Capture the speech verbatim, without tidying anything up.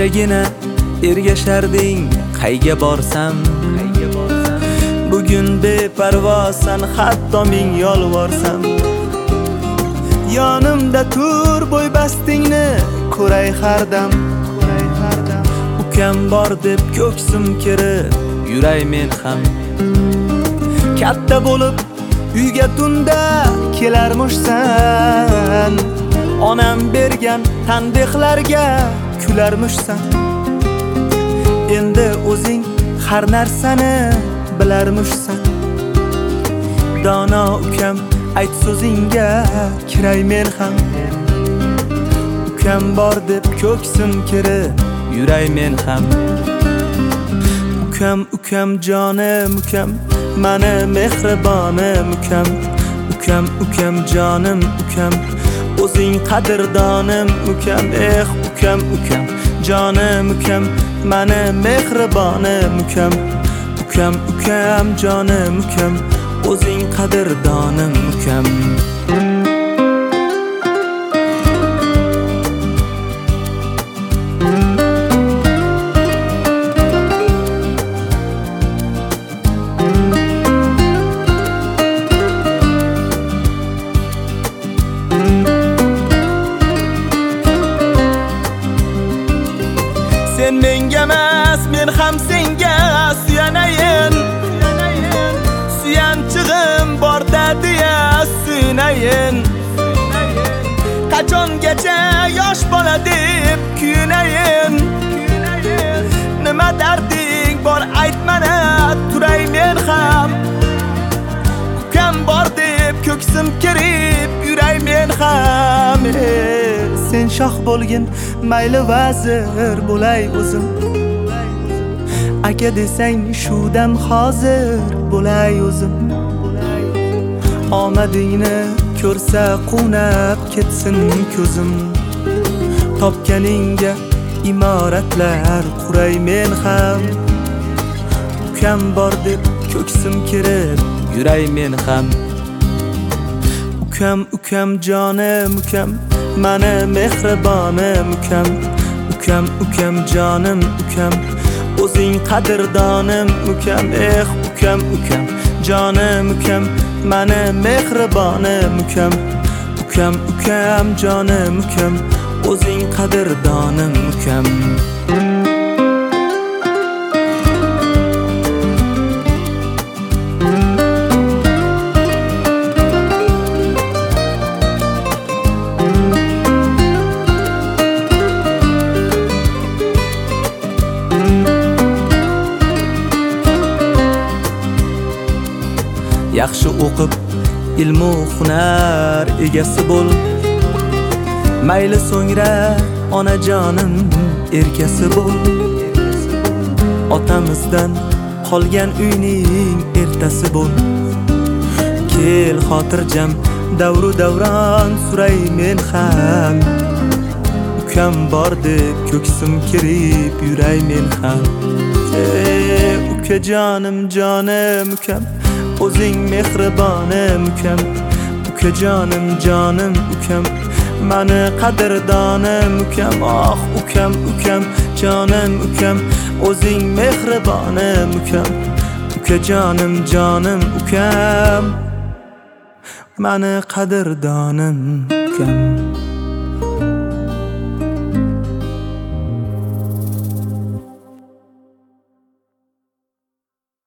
kechagina ergasharding qayga borsam, qayga borsam. Bugun beparvosan, hatto ming yolvorsam. Yonimda tur, bo'y bastingni ko'ray hardam, ko'ray hardam. Ukam bor deb ko'ksim kirib, yuray men ham. Katta bo'lib uyga tunda kelarmishsan. Onam bergan tanbehlarga kularmishsan. Endi o'zing har narsani bilarmishsan. Dono ukam, ayt so'zingga kiray men ham. Ukam bor deb ko'ksim kirib, yuray men ham. Ukam, ukam jonim, ukam, mani mehribonim ukam. Ukam, ukam jonim, ukam, o'zing qadrdonim ukam. Eh, ukam, ukam jonim, ukam, mani mehribonim ukam. Ukam, ukam jonim, ukam, o'zing qadrdonim ukam. Sen menga emas, men ham senga suyanayin. Suyanchig'im bor deya suyunayin. Qachongacha yosh bola deb kuyunayin. Nima darding bor ayt mana, turay men ham. Ukam bor deb ko'ksim kirib, yuray men ham. Sen shoh bo'lgin, mayli vazir bo'lay o'zim. Aka desang shu dam hozir bo'lay o'zim. Omadingni ko'rsa qunab ketsin ko'zim. Topganingga imoratlar quray men ham. Ukam bor deb ko'ksim kirib, yuray men ham. Ukam, ukam jonim, ukam, mani mehribonim ukam. Ukam, ukam jonim, ukam, o'zing qadrdonim ukam. Eh, ukam, ukam jonim, ukam, mani mehribonim ukam. Ukam, ukam jonim, ukam, o'zing qadrdonim ukam. Yaxshi o'qib ilmu hunar egasi bo'l. Mayli so'ngra onajonim erkasi bo'l. Otamizdan qolgan uyning ertasi bo'l. Kel xotirjam davru davron suray men ham. Ukam bor deb ko'ksim kirib, yuray men ham. Ey uka jonim, jonim ukam, o'zing mehribonim ukam. Uka jonim, jonim ukam, mani qadrdonim ukam. Oh ukam, ukam jonim, ukam, o'zing mehribonim ukam. Uka jonim, jonim ukam, mani qadrdonim ukam.